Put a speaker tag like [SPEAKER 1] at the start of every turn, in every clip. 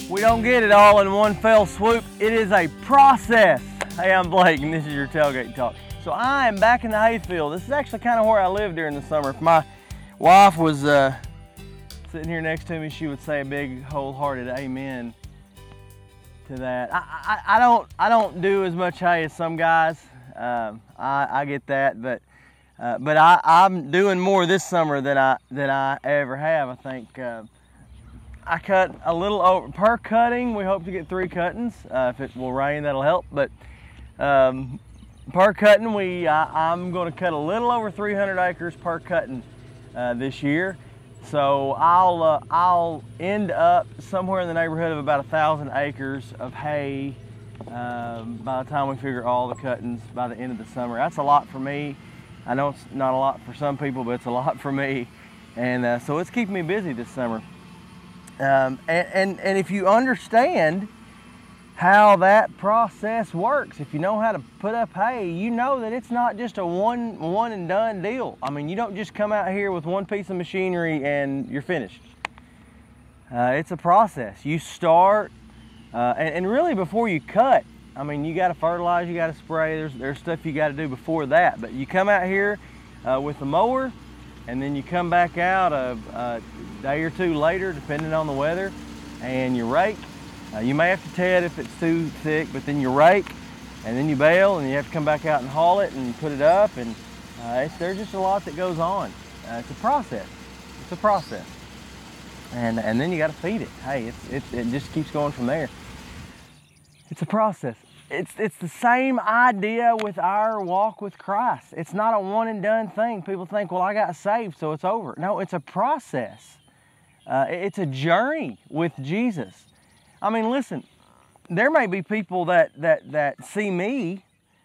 [SPEAKER 1] We don't get it all in one fell swoop. It is a process. Hey, I'm Blake, and this is your Tailgate Talk. So I am back in the hayfield. This is actually kind of where I live during the summer. If my wife was sitting here next to me, she would say a big, wholehearted amen to that. I don't do as much hay as some guys. I get that, but I'm doing more this summer than I ever have. I think I cut a little over per cutting. We hope to get 3 cuttings. If it will rain, that'll help. But per cutting, I'm going to cut a little over 300 acres per cutting this year. So I'll end up somewhere in the neighborhood of about 1,000 acres of hay by the time we figure all the cuttings by the end of the summer. That's a lot for me. I know it's not a lot for some people, but it's a lot for me. And so it's keeping me busy this summer. And if you understand how that process works, if you know how to put up hay, you know that it's not just a one and done deal. I mean, you don't just come out here with one piece of machinery and you're finished. It's a process. You start, and really before you cut, I mean, you got to fertilize, you got to spray. There's stuff you got to do before that. But you come out here with the mower, and then you come back out a day or two later, depending on the weather, and you rake. You may have to ted if it's too thick, but then you rake, and then you bale, and you have to come back out and haul it and put it up, and there's just a lot that goes on. It's a process. It's a process. And then you got to feed it. Hey, it just keeps going from there. It's a process. It's the same idea with our walk with Christ. It's not a one and done thing. People think, well, I got saved, so it's over. No, it's a process. It's a journey with Jesus. I mean, listen, there may be people that see me,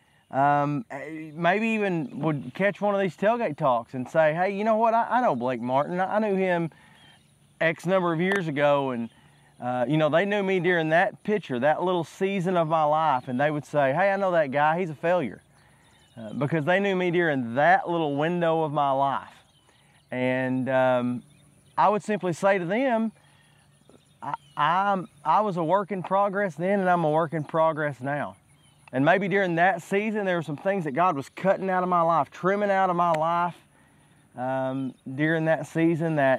[SPEAKER 1] maybe even would catch one of these tailgate talks and say, hey, you know what? I know Blake Martin. I knew him X number of years ago, and they knew me during that picture, that little season of my life, and they would say, hey, I know that guy, he's a failure. Because they knew me during that little window of my life. And I would simply say to them, I was a work in progress then, and I'm a work in progress now. And maybe during that season, there were some things that God was cutting out of my life, trimming out of my life during that season that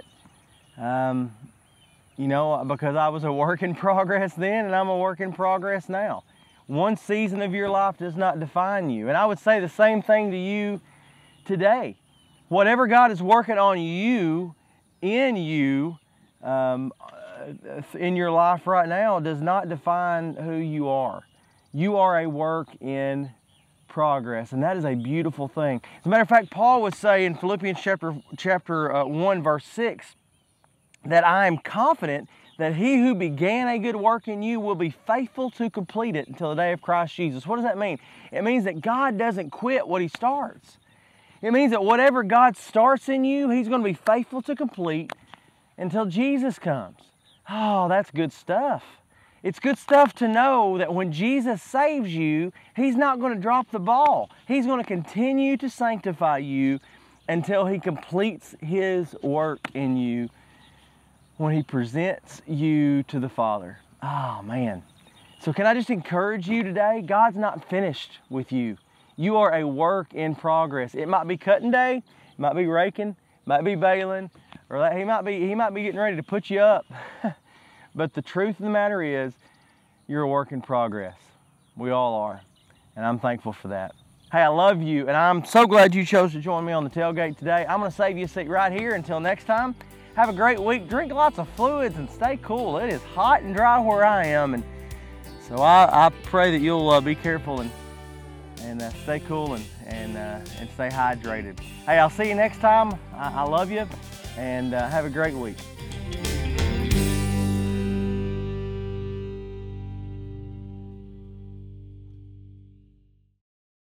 [SPEAKER 1] because I was a work in progress then and I'm a work in progress now. One season of your life does not define you. And I would say the same thing to you today. Whatever God is working on you, in your life right now does not define who you are. You are a work in progress, and that is a beautiful thing. As a matter of fact, Paul would say in Philippians chapter 1, verse 6, that I am confident that he who began a good work in you will be faithful to complete it until the day of Christ Jesus. What does that mean? It means that God doesn't quit what he starts. It means that whatever God starts in you, he's going to be faithful to complete until Jesus comes. Oh, that's good stuff. It's good stuff to know that when Jesus saves you, he's not going to drop the ball. He's going to continue to sanctify you until he completes his work in you when he presents you to the Father. Oh, man. So can I just encourage you today? God's not finished with you. You are a work in progress. It might be cutting day, it might be raking, might be baling, or he might be getting ready to put you up. But the truth of the matter is, you're a work in progress. We all are. And I'm thankful for that. Hey, I love you, and I'm so glad you chose to join me on the tailgate today. I'm going to save you a seat right here. Until next time, have a great week. Drink lots of fluids and stay cool. It is hot and dry where I am, and so I pray that you'll be careful and stay cool and stay hydrated. Hey, I'll see you next time. I love you, and have a great week.